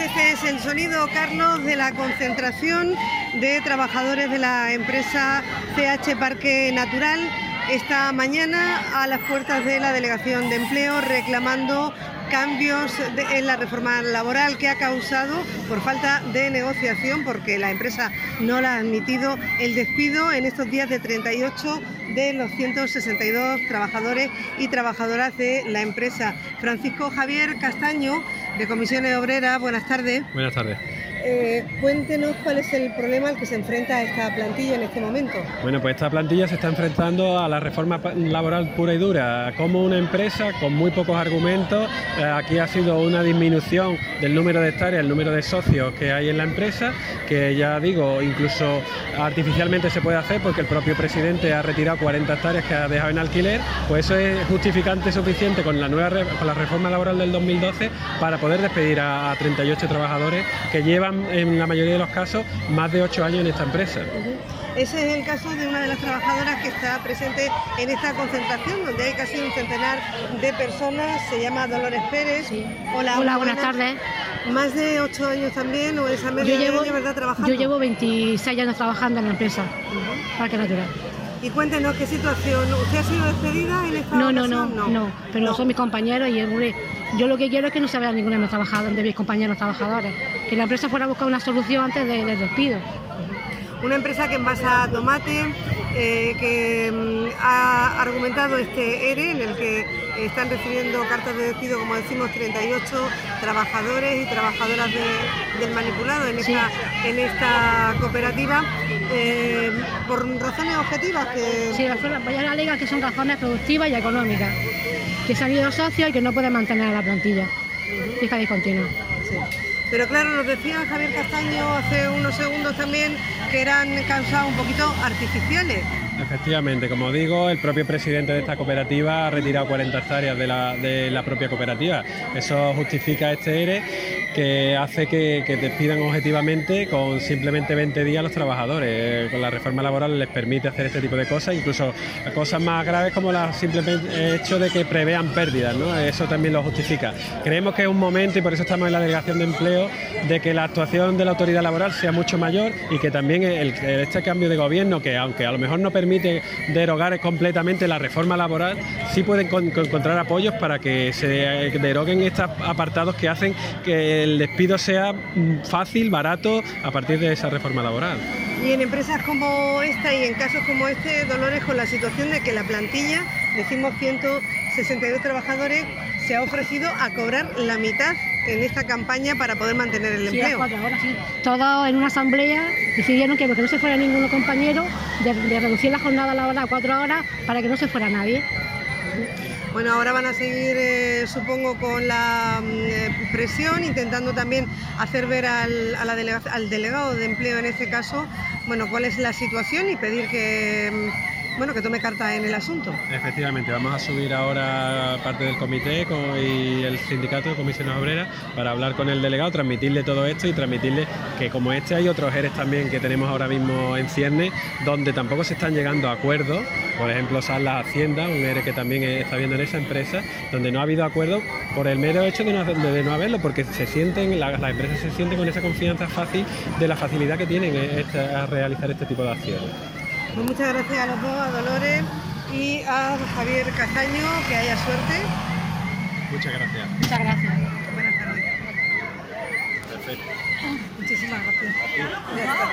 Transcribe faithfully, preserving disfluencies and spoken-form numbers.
este es el sonido, Carlos, de la concentración de trabajadores de la empresa C H Parque Natural esta mañana a las puertas de la Delegación de Empleo, reclamando cambios de, en la reforma laboral que ha causado, por falta de negociación, porque la empresa no la ha admitido, el despido en estos días de treinta y ocho de los ciento sesenta y dos trabajadores y trabajadoras de la empresa. Francisco Javier Castaño, de Comisiones Obreras, buenas tardes. Buenas tardes. Eh, cuéntenos cuál es el problema al que se enfrenta esta plantilla en este momento. Bueno, pues esta plantilla se está enfrentando a la reforma laboral pura y dura, como una empresa con muy pocos argumentos. Eh, aquí ha sido una disminución del número de hectáreas, el número de socios que hay en la empresa, que ya digo, incluso artificialmente se puede hacer porque el propio presidente ha retirado cuarenta hectáreas que ha dejado en alquiler. Pues eso es justificante suficiente con la nueva con la reforma laboral del dos mil doce para poder despedir a, a treinta y ocho trabajadores que llevan en la mayoría de los casos más de ocho años en esta empresa. Uh-huh. Ese es el caso de una de las trabajadoras que está presente en esta concentración, donde hay casi un centenar de personas. Se llama Dolores Pérez. Sí. Hola, Hola, buenas tardes. Más de ocho años también, o esa media yo llevo, de año, ¿verdad? Trabajando. Yo llevo veintiséis años trabajando en la empresa, uh-huh. Parque Natural. Y cuéntenos qué situación. ¿Usted ha sido despedida en esta no, no, ocasión? No, no, no, pero no. Son mis compañeros y hombre, yo lo que quiero es que no se vea ninguno de mis trabajadores, de mis compañeros trabajadores, que la empresa fuera a buscar una solución antes de, del despido. Una empresa que envasa tomate, eh, que mm, ha argumentado este ERE en el que están recibiendo cartas de despido, como decimos, treinta y ocho trabajadores y trabajadoras de, del manipulado en, sí. esta, en esta cooperativa, eh, por razones objetivas. Que... Sí, la alega que son razones productivas y económicas, que se han ido socios y que no pueden mantener a la plantilla, uh-huh. Fija discontinua. Sí. Pero claro, nos decía Javier Castaño hace unos segundos también que eran causadas un poquito artificiales. Efectivamente, como digo, el propio presidente de esta cooperativa ha retirado cuarenta hectáreas de la, de la propia cooperativa. Eso justifica este ERE que hace que, que despidan objetivamente con simplemente veinte días a los trabajadores. Con la reforma laboral les permite hacer este tipo de cosas, incluso cosas más graves como el simplemente hecho de que prevean pérdidas, ¿no? Eso también lo justifica. Creemos que es un momento, y por eso estamos en la Delegación de Empleo, de que la actuación de la autoridad laboral sea mucho mayor y que también el, este cambio de gobierno, que aunque a lo mejor no permite derogar completamente la reforma laboral, sí pueden con, con encontrar apoyos para que se deroguen estos apartados que hacen que el despido sea fácil, barato, a partir de esa reforma laboral. Y en empresas como esta y en casos como este, Dolores, con la situación de que la plantilla, decimos ciento sesenta y dos trabajadores, se ha ofrecido a cobrar la mitad en esta campaña para poder mantener el sí, empleo. Cuatro horas, sí. Todos en una asamblea decidieron que porque no se fuera ninguno compañero, de, de reducir la jornada laboral a cuatro horas para que no se fuera nadie. Bueno, ahora van a seguir, eh, supongo, con la eh, presión, intentando también hacer ver al, a la delega, al delegado de empleo, en este caso, bueno, cuál es la situación y pedir que... bueno, que tome carta en el asunto. Efectivamente, vamos a subir ahora parte del comité con, y el sindicato de Comisiones Obreras para hablar con el delegado, transmitirle todo esto y transmitirle que como este hay otros ERES también que tenemos ahora mismo en ciernes, donde tampoco se están llegando a acuerdos. Por ejemplo, Sala Hacienda, un ERE que también está viendo en esa empresa, donde no ha habido acuerdo por el mero hecho de no, de, de no haberlo, porque se sienten, la, las empresas se sienten con esa confianza fácil de la facilidad que tienen esta, a realizar este tipo de acciones. Pues muchas gracias a los dos, a Dolores y a Javier Castaño, que haya suerte. Muchas gracias. Muchas gracias. Buenas tardes. Perfecto. Muchísimas gracias. Ya está.